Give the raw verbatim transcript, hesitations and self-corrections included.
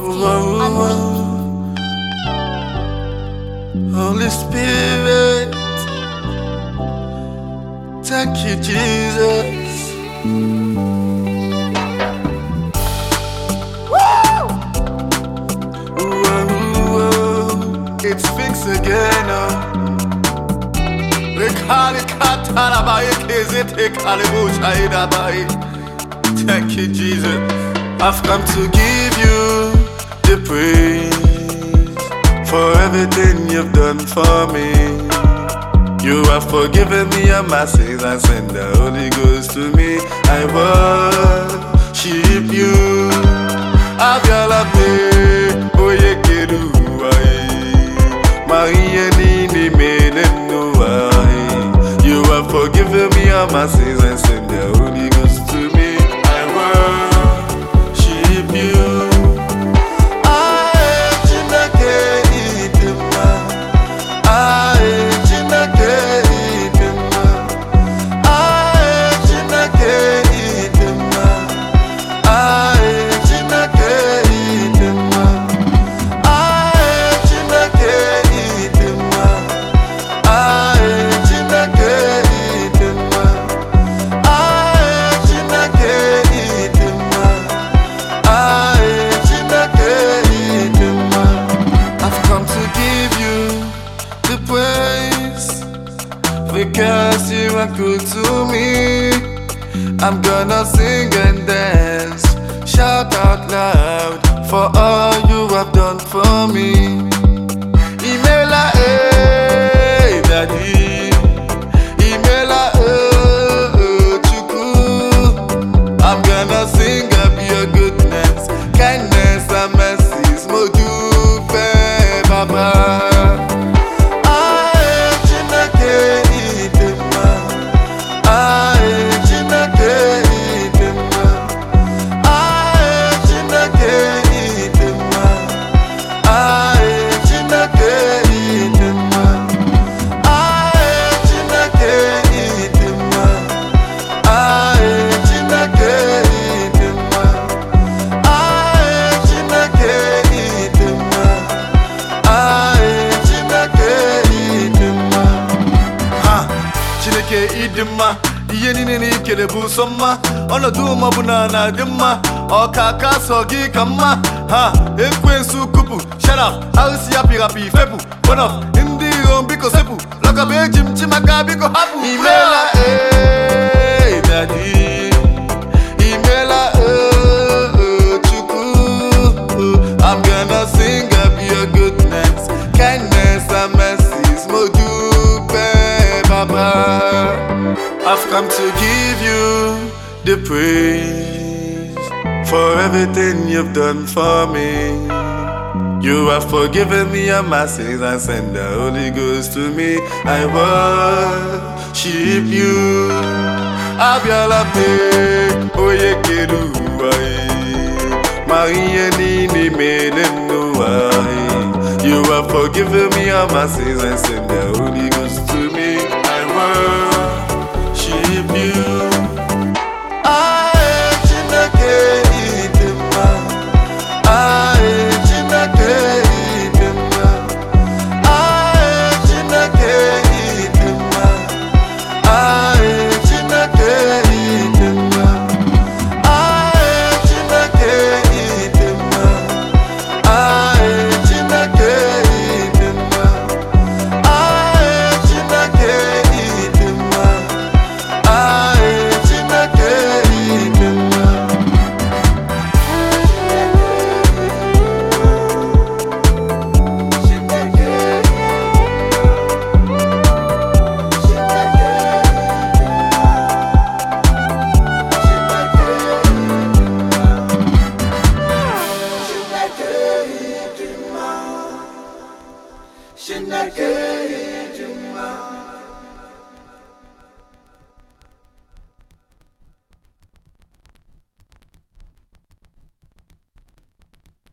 Whoa, Holy Spirit, thank you, Jesus. Woo! Whoa, it's Sphinx again. Oh. Thank you, Jesus. I've come to give you the praise for everything you've done for me. You have forgiven me of my sins and sent the Holy Ghost to me. I worship you. Abiola me, oye kedu ai, Maria nini menenu ai. You have forgiven me of my sins and sent the Holy Ghost to me. I worship you. Because you are good to me, I'm gonna sing and dance, shout out loud for all you have done for me. Imela eh, daddy, Imela oh, chuku. I'm gonna sing up your goodness, kindness and mercies, moju pe baba. Idima, yeni ni kele busoma, ono duma bunana dima, o kaka sogi kama, ha, ekwen sukupu, shut up, house ya pirapi fepu, bono, indi rombiko sepu, loka bejim chimaka biko hapu. Imela eh, daddy, Imela oh, chuku. I'm gonna sing up your goodness, kindness and mercies, moju pe baba. I've come to give you the praise for everything you've done for me. You have forgiven me of my sins and sent the Holy Ghost to me. I worship you. Abiola me, oye kedu ai, Maria nini menenu ai. You have forgiven me of my sins and sent the Holy Ghost to me. I worship you. I chinake idima. I chinake idima. I chinake idima. I chinake idima. I chinake idima. I chinake idima. I chinake idima. Shinake Juma.